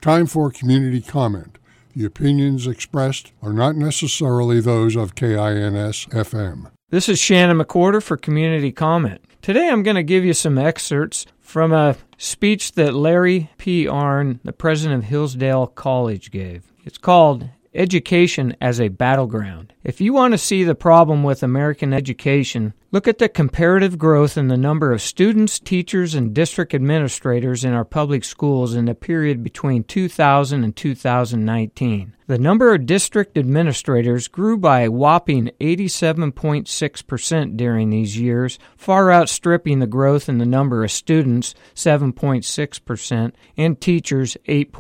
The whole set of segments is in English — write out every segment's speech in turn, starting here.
Time for community comment. The opinions expressed are not necessarily those of KINS-FM. This is Shannon McWhorter for Community Comment. Today I'm going to give you some excerpts from a speech that Larry P. Arnn, the president of Hillsdale College, gave. It's called Education as a Battleground. If you want to see the problem with American education, look at the comparative growth in the number of students, teachers, and district administrators in our public schools in the period between 2000 and 2019. The number of district administrators grew by a whopping 87.6% during these years, far outstripping the growth in the number of students, 7.6%, and teachers,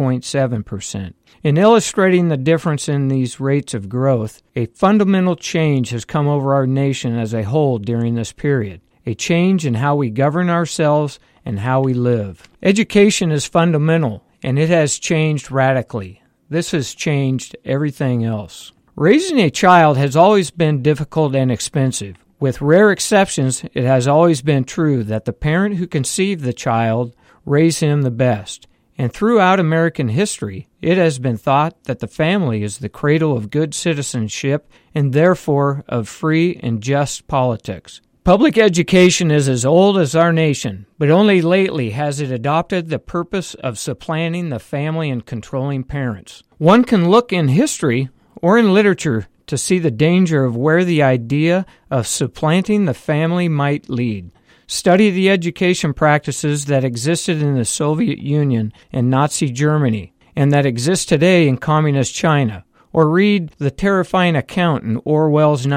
8.7%. In illustrating the difference in these rates of growth, a fundamental change has come over our nation as a whole during this period, a change in how we govern ourselves and how we live. Education is fundamental, and it has changed radically. This has changed everything else. Raising a child has always been difficult and expensive. With rare exceptions, it has always been true that the parent who conceived the child raised him the best. And throughout American history, it has been thought that the family is the cradle of good citizenship and therefore of free and just politics. Public education is as old as our nation, but only lately has it adopted the purpose of supplanting the family and controlling parents. One can look in history or in literature to see the danger of where the idea of supplanting the family might lead. Study the education practices that existed in the Soviet Union and Nazi Germany, and that exist today in Communist China, or read the terrifying account in Orwell's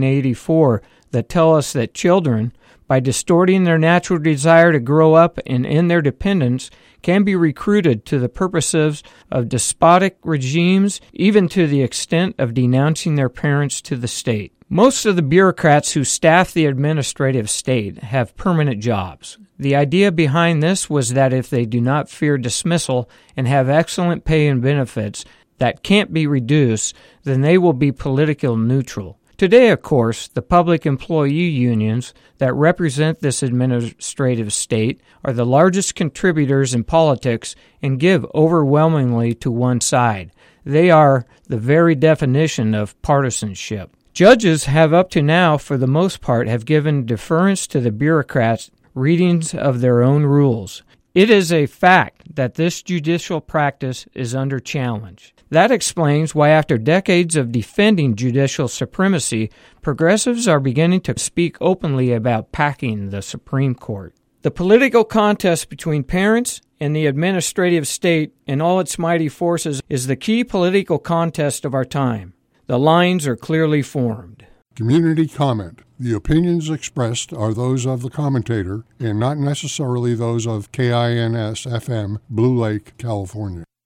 1984 that tell us that children, by distorting their natural desire to grow up and end their dependence, can be recruited to the purposes of despotic regimes, even to the extent of denouncing their parents to the state. Most of the bureaucrats who staff the administrative state have permanent jobs. The idea behind this was that if they do not fear dismissal and have excellent pay and benefits that can't be reduced, then they will be politically neutral. Today, of course, the public employee unions that represent this administrative state are the largest contributors in politics and give overwhelmingly to one side. They are the very definition of partisanship. Judges have up to now, for the most part, have given deference to the bureaucrats' readings of their own rules. It is a fact that this judicial practice is under challenge. That explains why after decades of defending judicial supremacy, progressives are beginning to speak openly about packing the Supreme Court. The political contest between parents and the administrative state and all its mighty forces is the key political contest of our time. The lines are clearly formed. Community comment. The opinions expressed are those of the commentator and not necessarily those of KINS-FM, Blue Lake, California.